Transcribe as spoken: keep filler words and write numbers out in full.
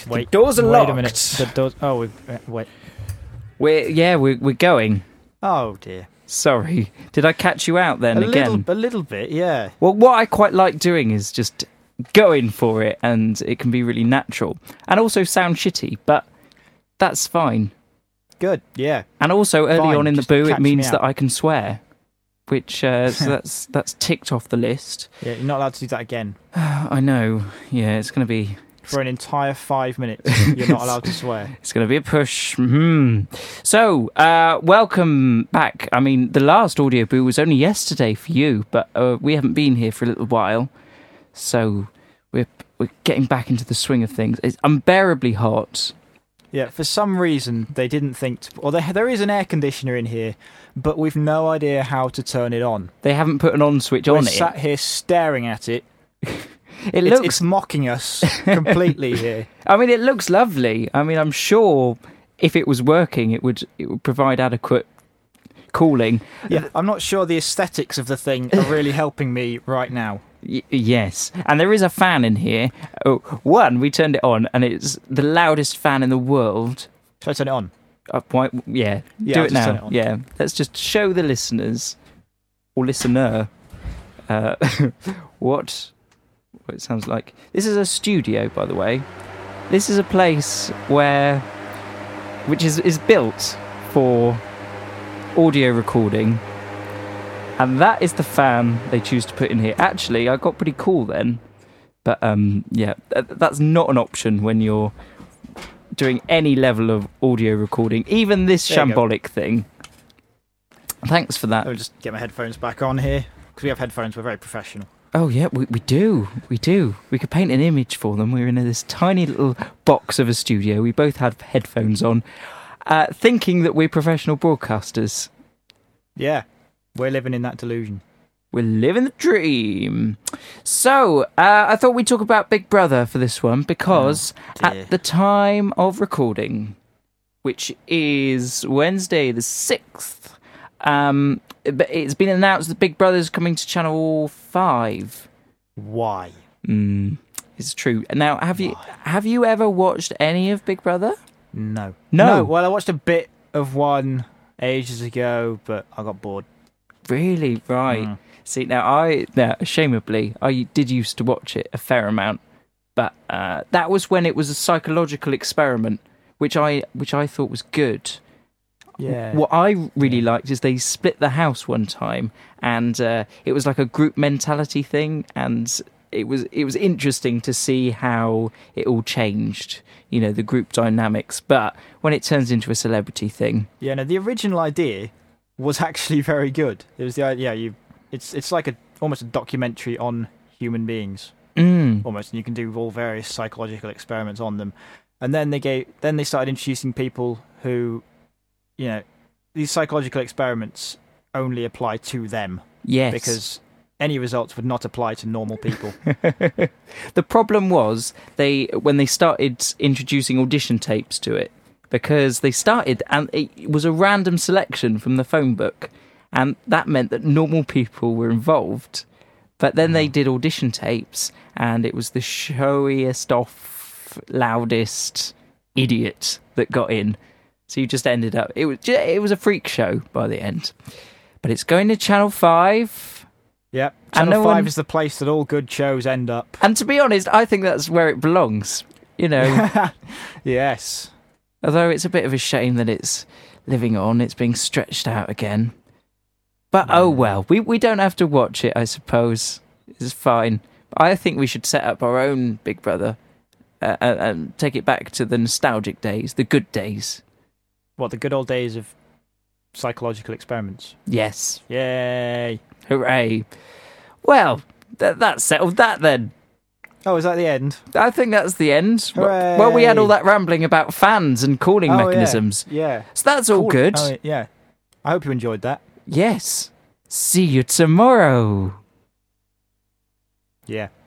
Wait, the doors are wait locked. a minute. The doors. Oh, we, uh, wait. We're yeah, we're we're going. Oh dear. Sorry, did I catch you out then a again? Little, a little bit, yeah. Well, what I quite like doing is just going for it, and it can be really natural and also sound shitty, but that's fine. Good, yeah. And also early Fine, on in the just boo, it catch me means that out. I can swear, which uh, so that's that's ticked off the list. Yeah, you're not allowed to do that again. I know. Yeah, it's going to be. For an entire five minutes, you're not allowed to swear. It's going to be a push. Hmm. So, uh, welcome back. I mean, the last audio boo was only yesterday for you, but uh, we haven't been here for a little while, so we're we're getting back into the swing of things. It's unbearably hot. Yeah, for some reason they didn't think. To, or there, there is an air conditioner in here, but we've no idea how to turn it on. They haven't put an on switch We're on it. sat here staring at it. It It's, looks. it's mocking us completely here. I mean, it looks lovely. I mean, I'm sure if it was working, it would it would provide adequate cooling. Yeah, I'm not sure the aesthetics of the thing are really helping me right now. Y- yes, and there is a fan in here. Oh, one, we turned it on, and it's the loudest fan in the world. Should I turn it on? Uh, why, yeah, Yeah, do I'll it just now. turn it on. Yeah, let's just show the listeners or listener uh, what what it sounds like. This is a studio, by the way. This is a place where, which is is built for audio recording. And that is the fan they choose to put in here. Actually, I got pretty cool then. But, um, yeah, th- that's not an option when you're doing any level of audio recording. Even this There you go. shambolic thing. Thanks for that. I'll just get my headphones back on here. Because we have headphones, we're very professional. Oh, yeah, we, we do. We do. We could paint an image for them. We're in this tiny little box of a studio. We both have headphones on, uh, thinking that we're professional broadcasters. Yeah, we're living in that delusion. We're living the dream. So, uh, I thought we'd talk about Big Brother for this one because Oh, dear. at the time of recording, which is Wednesday the sixth, um, it- it's been announced that Big Brother's coming to Channel five. Why? Mm, it's true. Now, have you Why? have you ever watched any of Big Brother? No. No. Well, I watched a bit of one ages ago, but I got bored. Really? Right. Mm. See, now I, now, ashamedly, I did used to watch it a fair amount, but uh, that was when it was a psychological experiment, which I which I thought was good. Yeah. What I really liked is they split the house one time, and uh, it was like a group mentality thing, and it was it was interesting to see how it all changed, you know, the group dynamics. But when it turns into a celebrity thing, Yeah, no, the original idea was actually very good. It was the idea, yeah, you, it's it's like a almost a documentary on human beings, mm, almost, and you can do all various psychological experiments on them. And then they gave, then they started introducing people who, you know, these psychological experiments only apply to them yes, because any results would not apply to normal people. the problem was they when they started introducing audition tapes to it, because they started and it was a random selection from the phone book, and that meant that normal people were involved. But then they did audition tapes, and it was the showiest off, loudest idiot that got in. So you just ended up it was ju- it was a freak show by the end. But it's going to Channel five. Yep, And Channel no five one- is the place that all good shows end up. And to be honest, I think that's where it belongs. You know, Yes. although it's a bit of a shame that it's living on, it's being stretched out again. But oh well, we, we don't have to watch it, I suppose. It's fine. I think we should set up our own Big Brother uh, and, and take it back to the nostalgic days, the good days. What, the good old days of psychological experiments? Yes. Yay. Hooray. Well, th- that settled that then. Oh, is that the end? I think that's the end. Hooray. Well, we had all that rambling about fans and cooling Oh, yeah. mechanisms. Yeah. So that's all Cool. good. Oh, yeah. I hope you enjoyed that. Yes. See you tomorrow. Yeah.